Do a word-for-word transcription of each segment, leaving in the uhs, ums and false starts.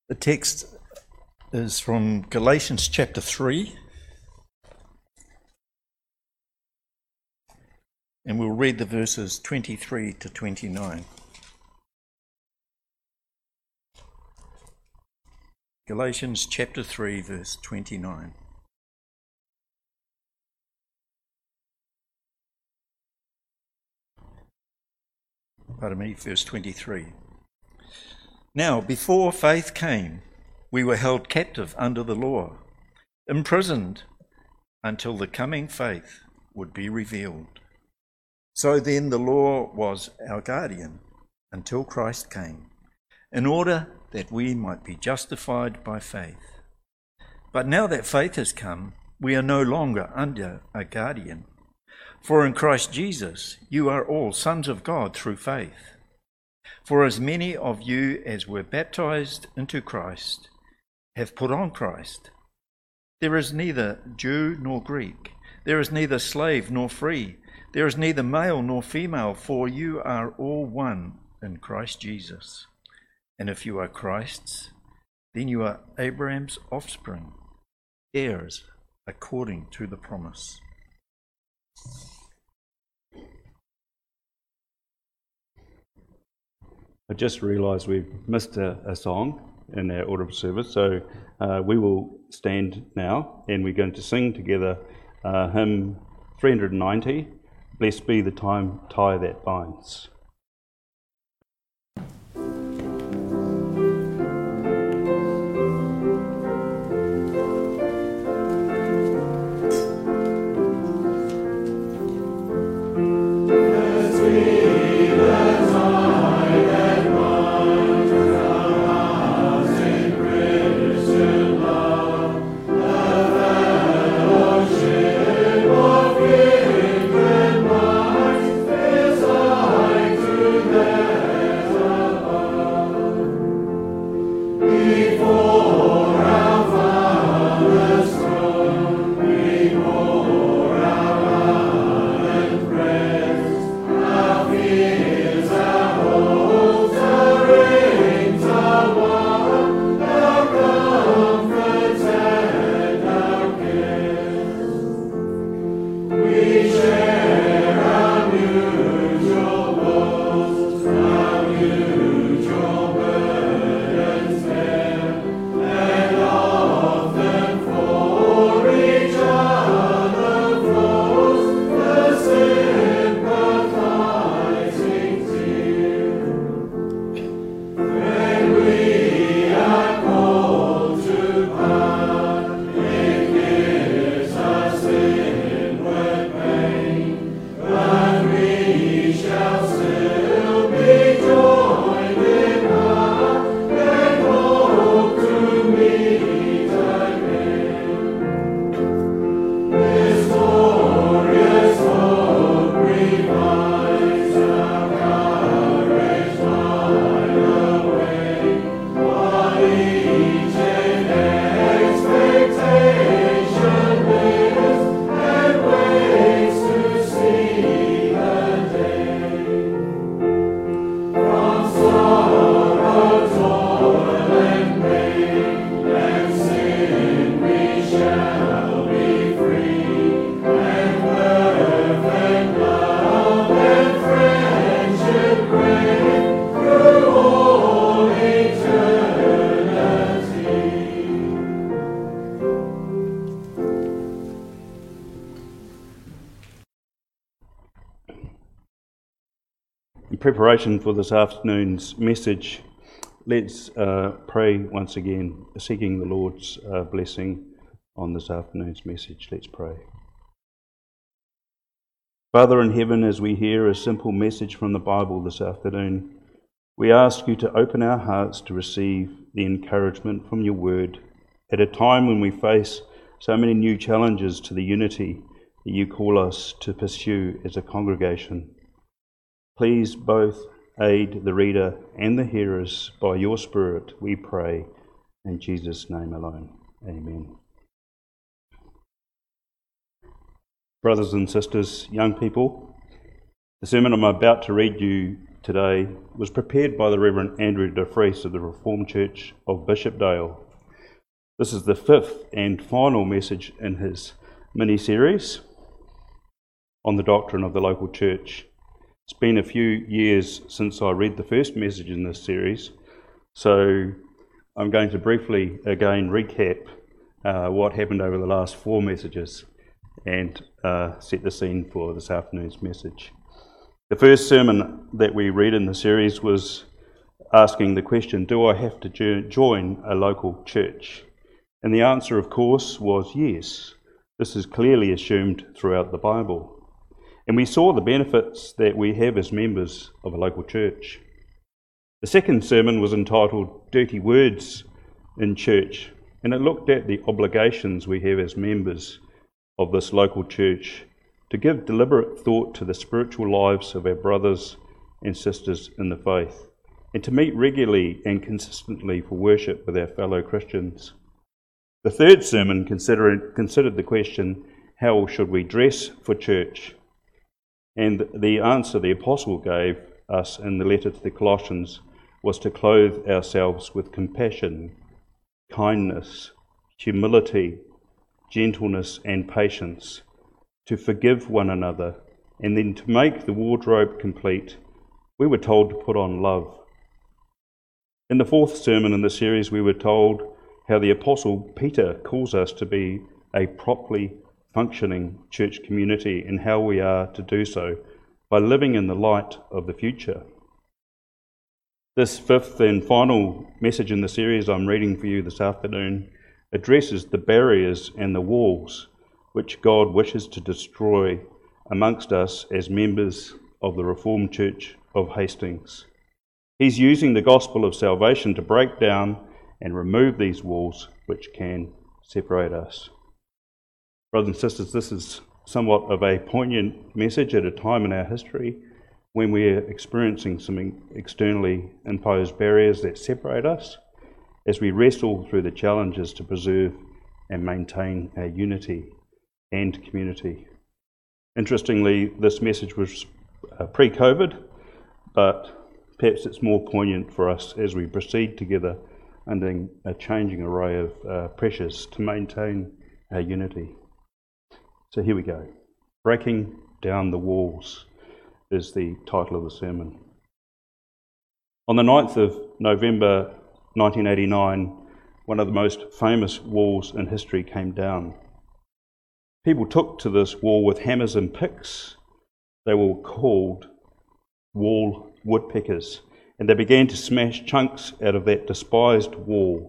The text is from Galatians chapter three, and we'll read the verses twenty-three to twenty-nine. Galatians chapter three, verse twenty-nine. Pardon me, verse twenty-three. Now, before faith came, we were held captive under the law, imprisoned until the coming faith would be revealed. So then the law was our guardian until Christ came, in order that we might be justified by faith. But now that faith has come, we are no longer under a guardian. For in Christ Jesus, you are all sons of God through faith. For as many of you as were baptized into Christ have put on Christ. There is neither Jew nor Greek. There is neither slave nor free. There is neither male nor female, for you are all one in Christ Jesus. And if you are Christ's, then you are Abraham's offspring, heirs according to the promise. I just realised we've missed a, a song in our order of service, so uh, we will stand now and we're going to sing together uh, hymn three hundred ninety, Blessed Be the Time Tie That Binds. In preparation for this afternoon's message, let's uh, pray once again, seeking the Lord's uh, blessing on this afternoon's message. Let's pray. Father in heaven, as we hear a simple message from the Bible this afternoon, we ask you to open our hearts to receive the encouragement from your word at a time when we face so many new challenges to the unity that you call us to pursue as a congregation. Please both aid the reader and the hearers by your Spirit, we pray, in Jesus' name alone. Amen. Brothers and sisters, young people, the sermon I'm about to read you today was prepared by the Reverend Andrew de Vries of the Reformed Church of Bishopdale. This is the fifth and final message in his mini-series on the doctrine of the local church. It's been a few years since I read the first message in this series, so I'm going to briefly again recap uh, what happened over the last four messages and uh, set the scene for this afternoon's message. The first sermon that we read in the series was asking the question, do I have to jo- join a local church? And the answer, of course, was yes. This is clearly assumed throughout the Bible. And we saw the benefits that we have as members of a local church. The second sermon was entitled Dirty Words in Church, and it looked at the obligations we have as members of this local church to give deliberate thought to the spiritual lives of our brothers and sisters in the faith, and to meet regularly and consistently for worship with our fellow Christians. The third sermon considered, considered the question, how should we dress for church? And the answer the apostle gave us in the letter to the Colossians was to clothe ourselves with compassion, kindness, humility, gentleness and patience, to forgive one another, and then to make the wardrobe complete, we were told to put on love. In the fourth sermon in the series, we were told how the Apostle Peter calls us to be a properly functioning church community and how we are to do so by living in the light of the future. This fifth and final message in the series I'm reading for you this afternoon addresses the barriers and the walls which God wishes to destroy amongst us as members of the Reformed Church of Hastings. He's using the gospel of salvation to break down and remove these walls which can separate us. Brothers and sisters, this is somewhat of a poignant message at a time in our history when we're experiencing some externally imposed barriers that separate us as we wrestle through the challenges to preserve and maintain our unity and community. Interestingly, this message was uh, pre-COVID, but perhaps it's more poignant for us as we proceed together under a changing array of uh, pressures to maintain our unity. So here we go. Breaking Down the Walls is the title of the sermon. On the ninth of November nineteen eighty-nine, one of the most famous walls in history came down. People took to this wall with hammers and picks. They were called wall woodpeckers, and they began to smash chunks out of that despised wall.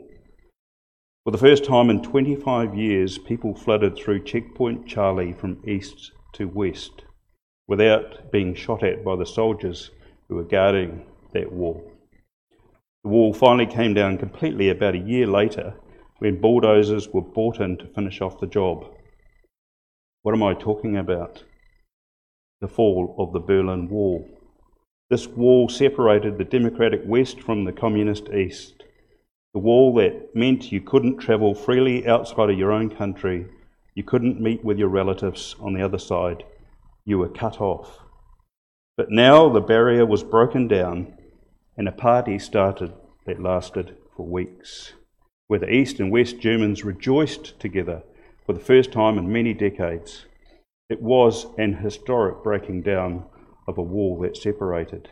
For the first time in twenty-five years, people flooded through Checkpoint Charlie from east to west without being shot at by the soldiers who were guarding that wall. The wall finally came down completely about a year later when bulldozers were brought in to finish off the job. What am I talking about? The fall of the Berlin Wall. This wall separated the democratic West from the communist East. The wall that meant you couldn't travel freely outside of your own country, you couldn't meet with your relatives on the other side, you were cut off. But now the barrier was broken down and a party started that lasted for weeks, where the East and West Germans rejoiced together for the first time in many decades. It was an historic breaking down of a wall that separated.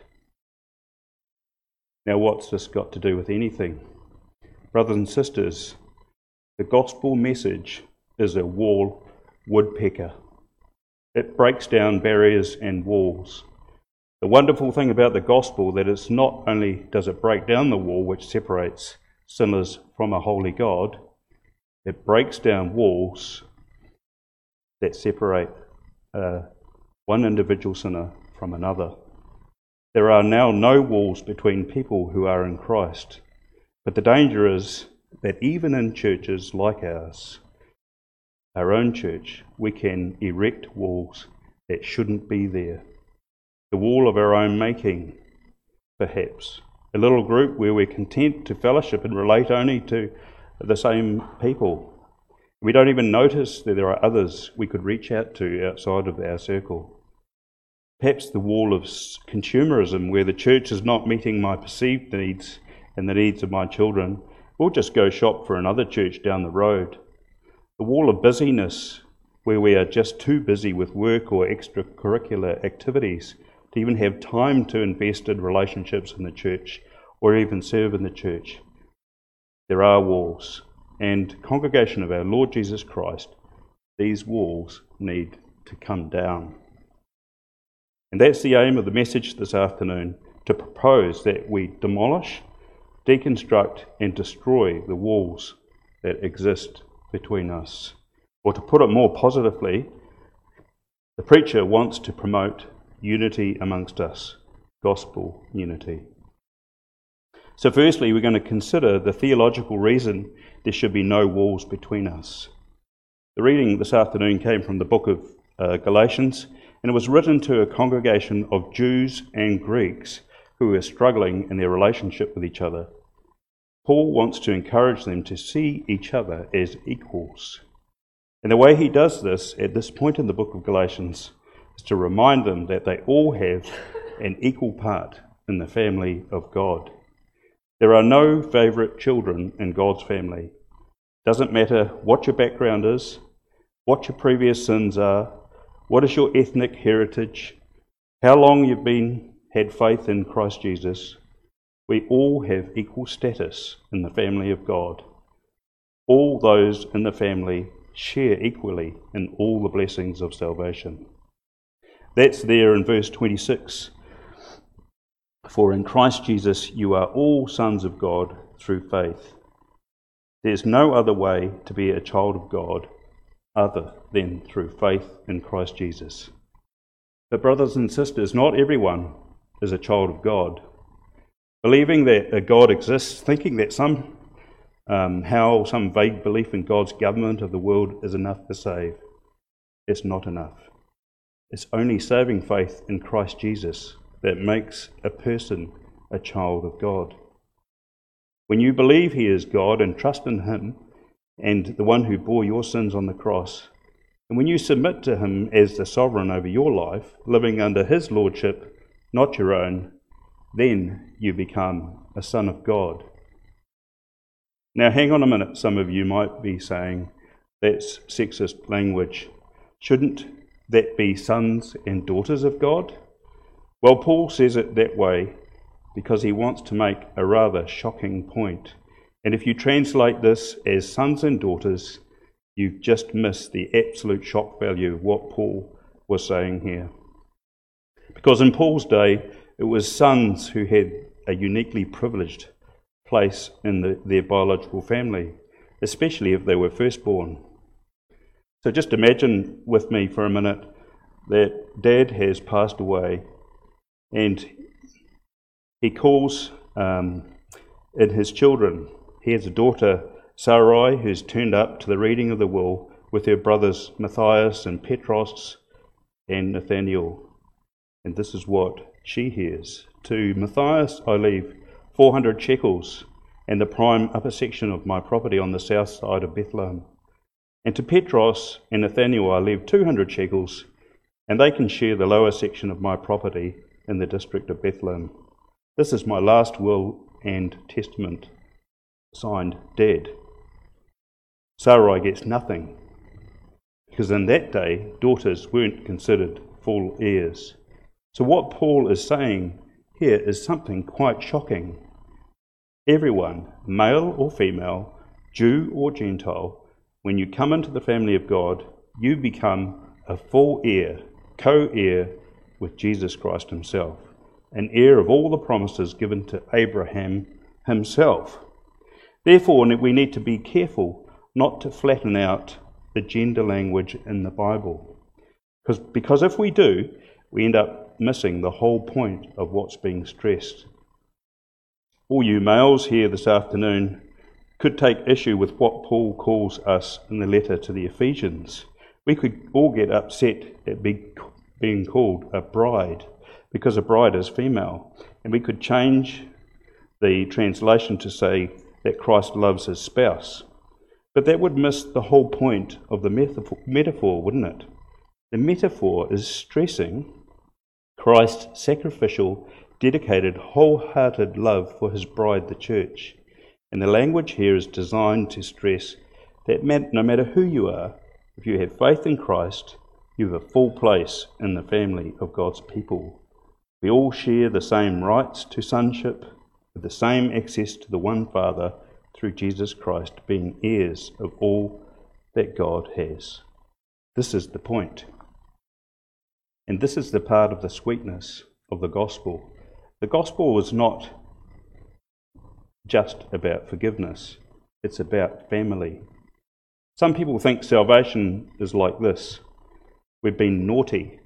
Now, what's this got to do with anything? Brothers and sisters, the gospel message is a wall woodpecker. It breaks down barriers and walls. The wonderful thing about the gospel that it's not only does it break down the wall which separates sinners from a holy God, it breaks down walls that separate uh, one individual sinner from another. There are now no walls between people who are in Christ, but the danger is that even in churches like ours, our own church, we can erect walls that shouldn't be there. The wall of our own making, perhaps. A little group where we're content to fellowship and relate only to the same people. We don't even notice that there are others we could reach out to outside of our circle. Perhaps the wall of consumerism, where the church is not meeting my perceived needs and the needs of my children. We'll just go shop for another church down the road. The wall of busyness, where we are just too busy with work or extracurricular activities to even have time to invest in relationships in the church or even serve in the church. There are walls, and congregation of our Lord Jesus Christ, these walls need to come down. And that's the aim of the message this afternoon, to propose that we demolish, deconstruct and destroy the walls that exist between us. Or to put it more positively, the preacher wants to promote unity amongst us, gospel unity. So firstly, we're going to consider the theological reason there should be no walls between us. The reading this afternoon came from the book of uh, Galatians, and it was written to a congregation of Jews and Greeks who were struggling in their relationship with each other. Paul wants to encourage them to see each other as equals. And the way he does this at this point in the book of Galatians is to remind them that they all have an equal part in the family of God. There are no favourite children in God's family. Doesn't matter what your background is, what your previous sins are, what is your ethnic heritage, how long you've been had faith in Christ Jesus. We all have equal status in the family of God. All those in the family share equally in all the blessings of salvation. That's there in verse twenty-six. For in Christ Jesus you are all sons of God through faith. There's no other way to be a child of God other than through faith in Christ Jesus. But brothers and sisters, not everyone is a child of God. Believing that a God exists, thinking that some um, how some vague belief in God's government of the world is enough to save, it's not enough. It's only saving faith in Christ Jesus that makes a person a child of God. When you believe he is God and trust in him and the one who bore your sins on the cross, and when you submit to him as the sovereign over your life, living under his lordship, not your own, then you become a son of God. Now hang on a minute, some of you might be saying, that's sexist language. Shouldn't that be sons and daughters of God? Well, Paul says it that way because he wants to make a rather shocking point. And if you translate this as sons and daughters, you've just missed the absolute shock value of what Paul was saying here. Because in Paul's day, it was sons who had a uniquely privileged place in the, their biological family, especially if they were firstborn. So just imagine with me for a minute that Dad has passed away and he calls um, in his children. He has a daughter, Sarai, who's turned up to the reading of the will with her brothers Matthias and Petros and Nathaniel. And this is what she hears. To Matthias I leave four hundred shekels and the prime upper section of my property on the south side of Bethlehem. And to Petros and Nathaniel I leave two hundred shekels, and they can share the lower section of my property in the district of Bethlehem. This is my last will and testament. Signed, Dad. Sarai gets nothing, because in that day, daughters weren't considered full heirs. So what Paul is saying here is something quite shocking. Everyone, male or female, Jew or Gentile, when you come into the family of God, you become a full heir, co-heir with Jesus Christ himself, an heir of all the promises given to Abraham himself. Therefore, we need to be careful not to flatten out the gender language in the Bible. Because, because if we do, we end up missing the whole point of what's being stressed. All you males here this afternoon could take issue with what Paul calls us in the letter to the Ephesians. We could all get upset at being called a bride, because a bride is female. And we could change the translation to say that Christ loves his spouse. But that would miss the whole point of the metaphor, metaphor, wouldn't it? The metaphor is stressing Christ's sacrificial, dedicated, wholehearted love for his bride, the church. And the language here is designed to stress that no matter who you are, if you have faith in Christ, you have a full place in the family of God's people. We all share the same rights to sonship, with the same access to the one Father through Jesus Christ, being heirs of all that God has. This is the point. And this is the part of the sweetness of the gospel. The gospel was not just about forgiveness, it's about family. Some people think salvation is like this. We've been naughty.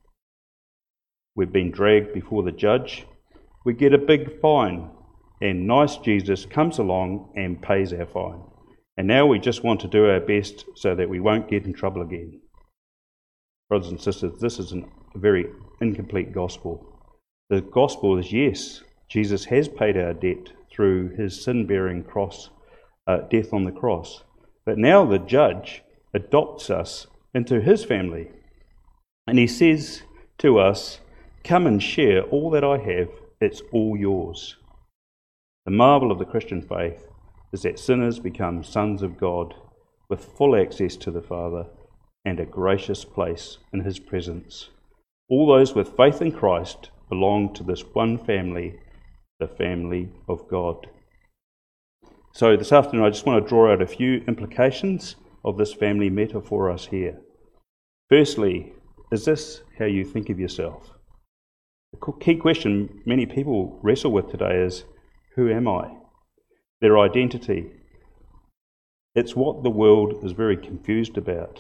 We've been dragged before the judge. We get a big fine, and nice Jesus comes along and pays our fine. And now we just want to do our best so that we won't get in trouble again. Brothers and sisters, this is an, a very incomplete gospel. The gospel is, yes, Jesus has paid our debt through his sin-bearing cross, uh, death on the cross. But now the judge adopts us into his family. And he says to us, come and share all that I have, it's all yours. The marvel of the Christian faith is that sinners become sons of God with full access to the Father and a gracious place in his presence. All those with faith in Christ belong to this one family, the family of God. So this afternoon I just want to draw out a few implications of this family metaphor for us here. Firstly, is this how you think of yourself? The key question many people wrestle with today is, who am I? Their identity. It's what the world is very confused about.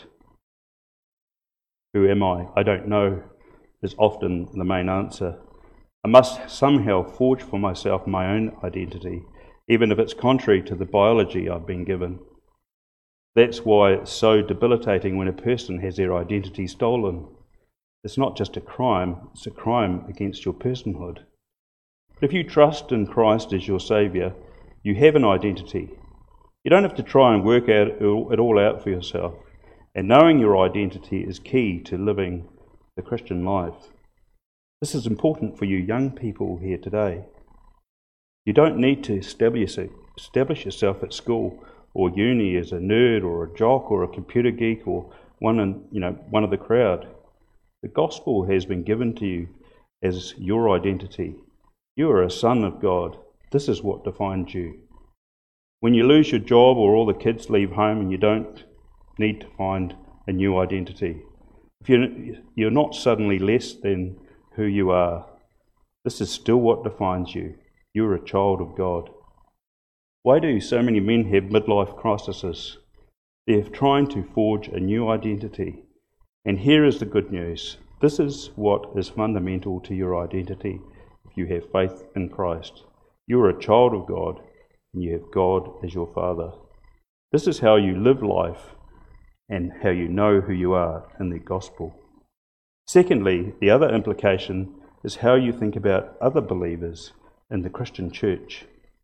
Who am I? I don't know is often the main answer. I must somehow forge for myself my own identity, even if it's contrary to the biology I've been given. That's why it's so debilitating when a person has their identity stolen. It's not just a crime, it's a crime against your personhood. But if you trust in Christ as your Saviour, you have an identity. You don't have to try and work out it all out for yourself. And knowing your identity is key to living the Christian life. This is important for you young people here today. You don't need to establish, establish yourself at school or uni as a nerd or a jock or a computer geek or one, in, you know, one of the crowd. The gospel has been given to you as your identity. You are a son of God. This is what defines you. When you lose your job or all the kids leave home and you don't need to find a new identity, if you're, you're not suddenly less than who you are, this is still what defines you. You're a child of God. Why do so many men have midlife crises? They're trying to forge a new identity. And here is the good news. This is what is fundamental to your identity if you have faith in Christ. You are a child of God and you have God as your Father. This is how you live life and how you know who you are in the gospel. Secondly, the other implication is how you think about other believers in the Christian church.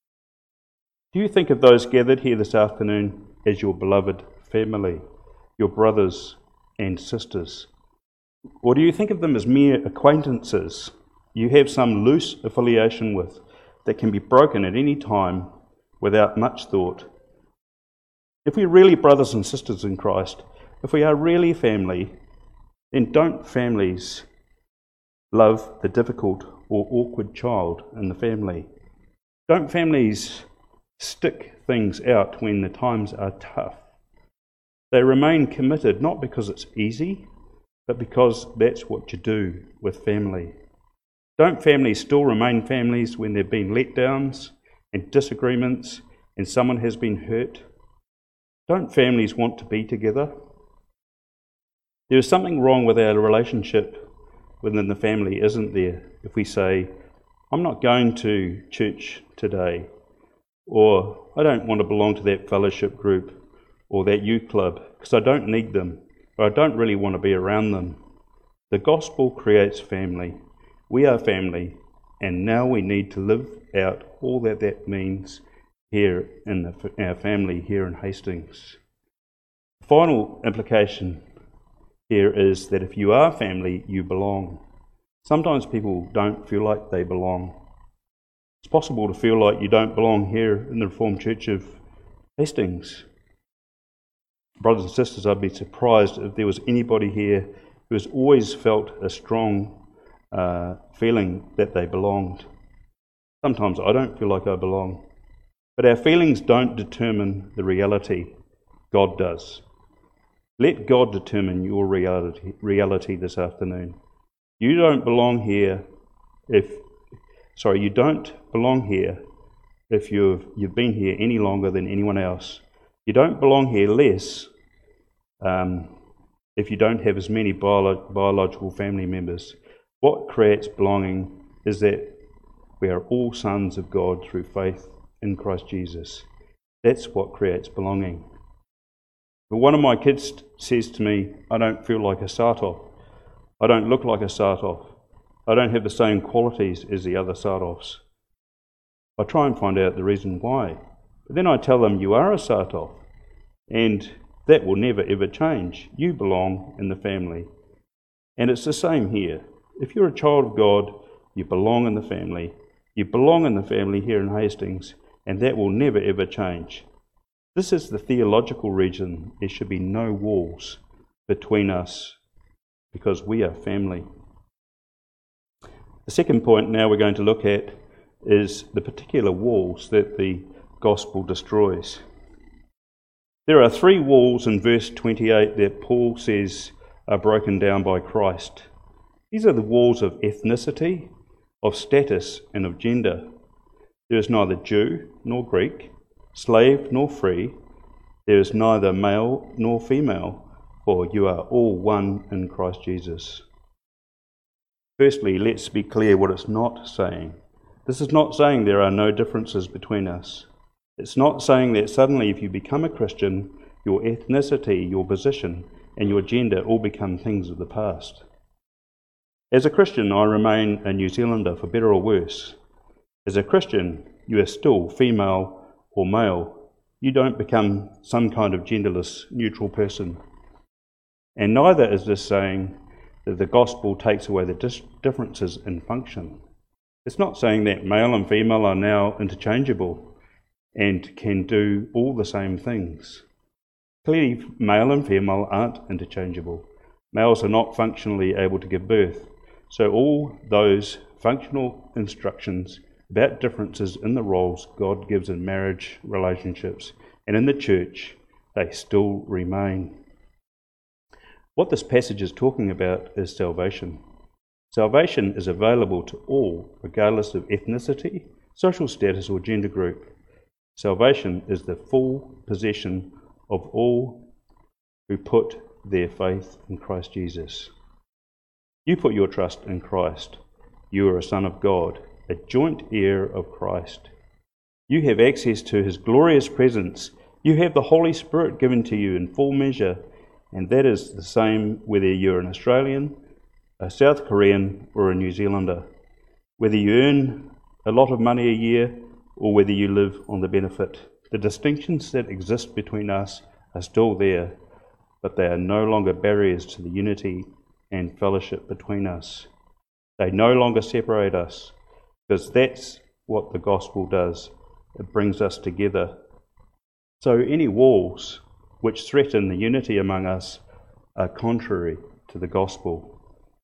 Do you think of those gathered here this afternoon as your beloved family, your brothers and sisters? Or do you think of them as mere acquaintances you have some loose affiliation with that can be broken at any time without much thought? If we're really brothers and sisters in Christ, if we are really family, then don't families love the difficult or awkward child in the family? Don't families stick things out when the times are tough? They remain committed not because it's easy, but because that's what you do with family. Don't families still remain families when there have been letdowns and disagreements and someone has been hurt? Don't families want to be together? There is something wrong with our relationship within the family, isn't there, if we say, I'm not going to church today, or I don't want to belong to that fellowship group or that youth club because I don't need them, or I don't really want to be around them. The gospel creates family. We are family, and now we need to live out all that that means here in the, our family here in Hastings. The final implication here is that if you are family, you belong. Sometimes people don't feel like they belong. It's possible to feel like you don't belong here in the Reformed Church of Hastings. Brothers and sisters, I'd be surprised if there was anybody here who has always felt a strong uh, feeling that they belonged. Sometimes I don't feel like I belong. But our feelings don't determine the reality. God does. Let God determine your reality, reality this afternoon. You don't belong here if, sorry, you don't belong here if you've, you've been here any longer than anyone else. You don't belong here less um, if you don't have as many bio- biological family members. What creates belonging is that we are all sons of God through faith in Christ Jesus. That's what creates belonging. But one of my kids says to me, I don't feel like a Sartov. I don't look like a Sartov. I don't have the same qualities as the other Sartovs. I try and find out the reason why. But then I tell them, you are a Sartov, and that will never ever change. You belong in the family. And it's the same here. If you're a child of God, you belong in the family. You belong in the family here in Hastings, and that will never ever change. This is the theological reason there should be no walls between us, because we are family. The second point now we're going to look at is the particular walls that the gospel destroys. There are three walls in verse twenty-eight that Paul says are broken down by Christ. These are the walls of ethnicity, of status, and of gender. There is neither Jew nor Greek, slave nor free. There is neither male nor female, for you are all one in Christ Jesus. Firstly, let's be clear what it's not saying. This is not saying there are no differences between us. It's not saying that suddenly if you become a Christian, your ethnicity, your position, and your gender all become things of the past. As a Christian, I remain a New Zealander, for better or worse. As a Christian, you are still female or male. You don't become some kind of genderless, neutral person. And neither is this saying that the gospel takes away the dis- differences in function. It's not saying that male and female are now interchangeable and can do all the same things. Clearly, male and female aren't interchangeable. Males are not functionally able to give birth. So all those functional instructions about differences in the roles God gives in marriage relationships and in the church, they still remain. What this passage is talking about is salvation. Salvation is available to all, regardless of ethnicity, social status, or gender group. Salvation is the full possession of all who put their faith in Christ Jesus. You put your trust in Christ. You are a son of God, a joint heir of Christ. You have access to his glorious presence. You have the Holy Spirit given to you in full measure, and that is the same whether you're an Australian, a South Korean, or a New Zealander. Whether you earn a lot of money a year or whether you live on the benefit. The distinctions that exist between us are still there, but they are no longer barriers to the unity and fellowship between us. They no longer separate us, because that's what the gospel does. It brings us together. So any walls which threaten the unity among us are contrary to the gospel.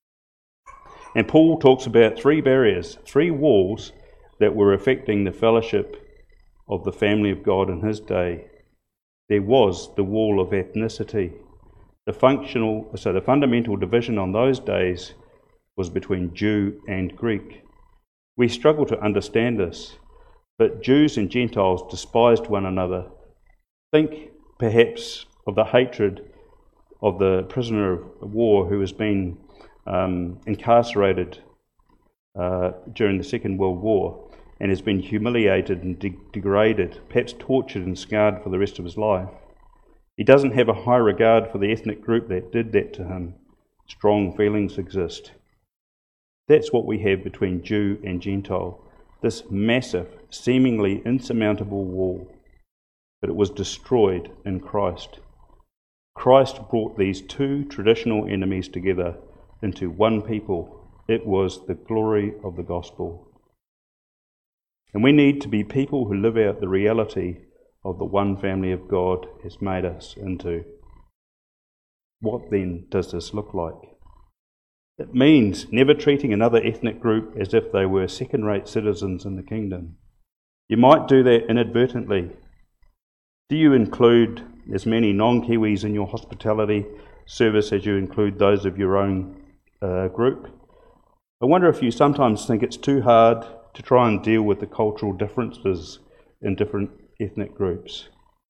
And Paul talks about three barriers, three walls that were affecting the fellowship of the family of God in his day. There was the wall of ethnicity. The functional, so the fundamental division on those days was between Jew and Greek. We struggle to understand this, but Jews and Gentiles despised one another. Think perhaps of the hatred of the prisoner of war who has been um, incarcerated uh, during the Second World War and has been humiliated and de- degraded, perhaps tortured and scarred for the rest of his life. He doesn't have a high regard for the ethnic group that did that to him. Strong feelings exist. That's what we have between Jew and Gentile, this massive, seemingly insurmountable wall. But it was destroyed in Christ. Christ brought these two traditional enemies together into one people, It was the glory of the gospel. And we need to be people who live out the reality of the one family of God has made us into. What then does this look like? It means never treating another ethnic group as if they were second-rate citizens in the kingdom. You might do that inadvertently. Do you include as many non-Kiwis in your hospitality service as you include those of your own uh, group? I wonder if you sometimes think it's too hard to try and deal with the cultural differences in different ethnic groups.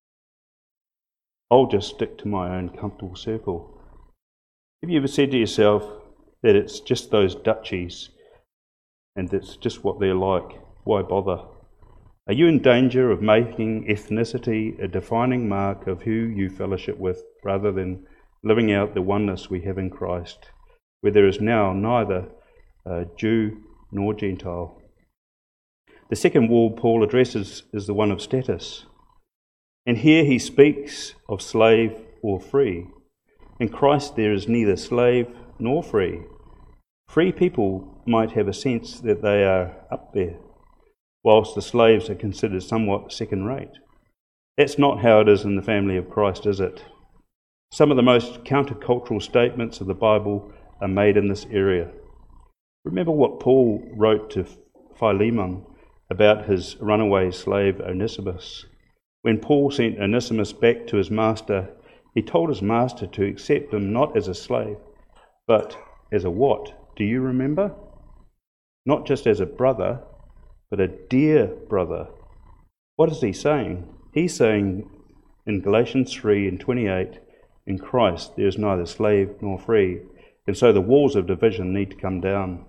I'll just stick to my own comfortable circle. Have you ever said to yourself that it's just those Dutchies and that's just what they're like? Why bother? Are you in danger of making ethnicity a defining mark of who you fellowship with rather than living out the oneness we have in Christ, where there is now neither uh, Jew nor Gentile? The second wall Paul addresses is the one of status. And here he speaks of slave or free. In Christ there is neither slave nor free. Free people might have a sense that they are up there, whilst the slaves are considered somewhat second-rate. That's not how it is in the family of Christ, is it? Some of the most countercultural statements of the Bible are made in this area. Remember what Paul wrote to Philemon about his runaway slave Onesimus. When Paul sent Onesimus back to his master, he told his master to accept him not as a slave, but as a what? Do you remember? Not just as a brother, but a dear brother. What is he saying? He's saying in Galatians three and twenty-eight, in Christ there is neither slave nor free, and so the walls of division need to come down.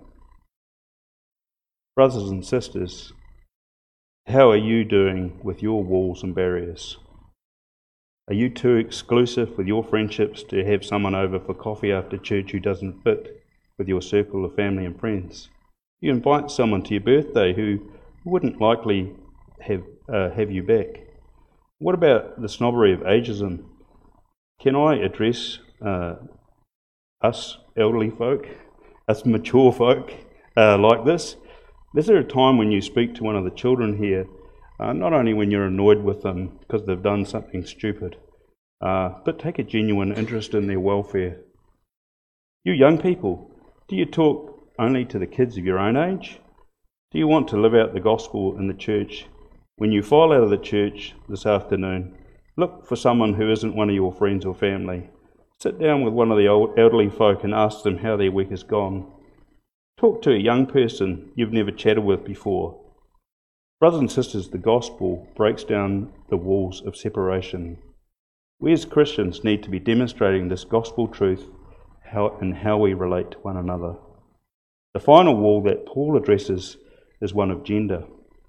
Brothers and sisters, how are you doing with your walls and barriers? Are you too exclusive with your friendships to have someone over for coffee after church who doesn't fit with your circle of family and friends? You invite someone to your birthday who wouldn't likely have uh, have you back. What about the snobbery of ageism? Can I address uh, us elderly folk, us mature folk uh, like this? Is there a time when you speak to one of the children here, uh, not only when you're annoyed with them because they've done something stupid, uh, but take a genuine interest in their welfare? You young people, do you talk only to the kids of your own age? Do you want to live out the gospel in the church? When you file out of the church this afternoon, look for someone who isn't one of your friends or family. Sit down with one of the old elderly folk and ask them how their week has gone. Talk to a young person you've never chatted with before. Brothers and sisters, the gospel breaks down the walls of separation. We as Christians need to be demonstrating this gospel truth how, in how we relate to one another. The final wall that Paul addresses is one of gender.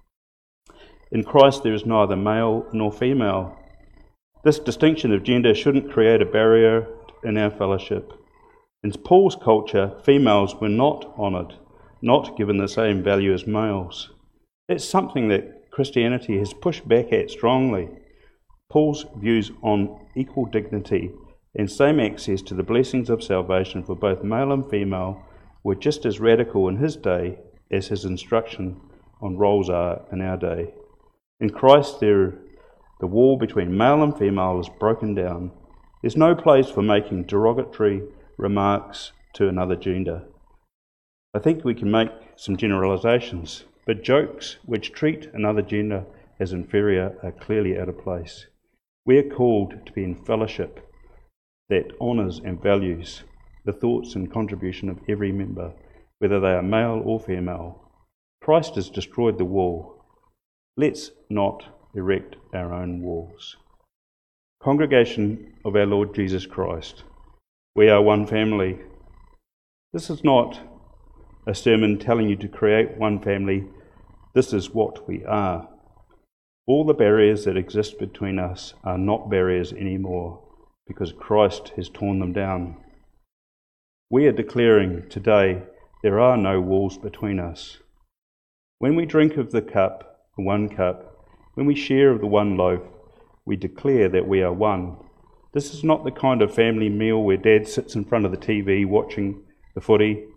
In Christ there is neither male nor female. This distinction of gender shouldn't create a barrier in our fellowship. In Paul's culture, females were not honoured, not given the same value as males. It's something that Christianity has pushed back at strongly. Paul's views on equal dignity and same access to the blessings of salvation for both male and female were just as radical in his day as his instruction on roles are in our day. In Christ, there, the wall between male and female is broken down. There's no place for making derogatory remarks to another gender. I think we can make some generalisations, but jokes which treat another gender as inferior are clearly out of place. We are called to be in fellowship that honours and values the thoughts and contribution of every member, whether they are male or female. Christ has destroyed the wall. Let's not erect our own walls. Congregation of our Lord Jesus Christ, we are one family. This is not a sermon telling you to create one family. This is what we are. All the barriers that exist between us are not barriers anymore because Christ has torn them down. We are declaring today there are no walls between us. When we drink of the cup, the one cup, when we share of the one loaf, we declare that we are one. This is not the kind of family meal where Dad sits in front of the T V watching the footy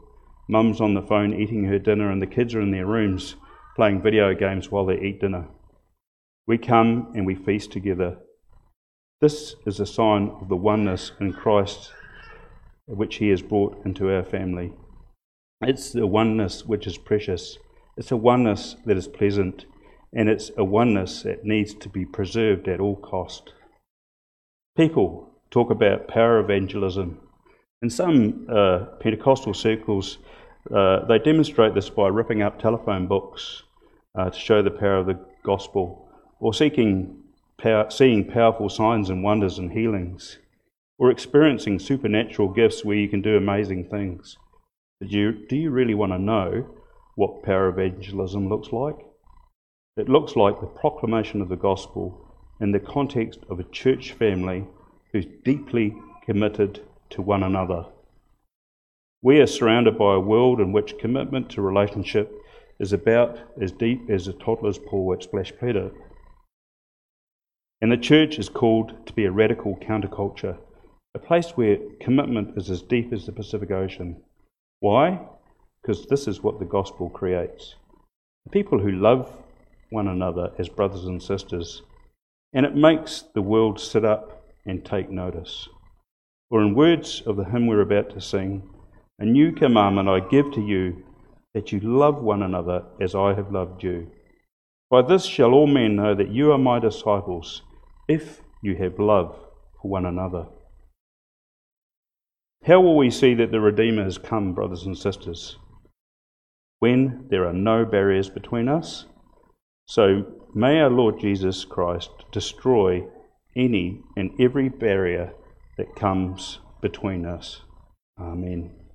Mum's on the phone eating her dinner and the kids are in their rooms playing video games while they eat dinner. We come and we feast together. This is a sign of the oneness in Christ which he has brought into our family. It's the oneness which is precious. It's a oneness that is pleasant, and it's a oneness that needs to be preserved at all cost. People talk about power evangelism. In some uh, Pentecostal circles, uh, they demonstrate this by ripping up telephone books uh, to show the power of the gospel, or seeking power, seeing powerful signs and wonders and healings, or experiencing supernatural gifts where you can do amazing things. Do you, do you really want to know what power evangelism looks like? It looks like the proclamation of the gospel in the context of a church family who's deeply committed to one another. We are surrounded by a world in which commitment to relationship is about as deep as a toddler's paw at Splash Platter. And the church is called to be a radical counterculture, a place where commitment is as deep as the Pacific Ocean. Why? Because this is what the gospel creates. People who love one another as brothers and sisters, and it makes the world sit up and take notice. Or in words of the hymn we're about to sing, a new commandment I give to you, that you love one another as I have loved you. By this shall all men know that you are my disciples, if you have love for one another. How will we see that the Redeemer has come, brothers and sisters? When there are no barriers between us. So may our Lord Jesus Christ destroy any and every barrier that comes between us. Amen.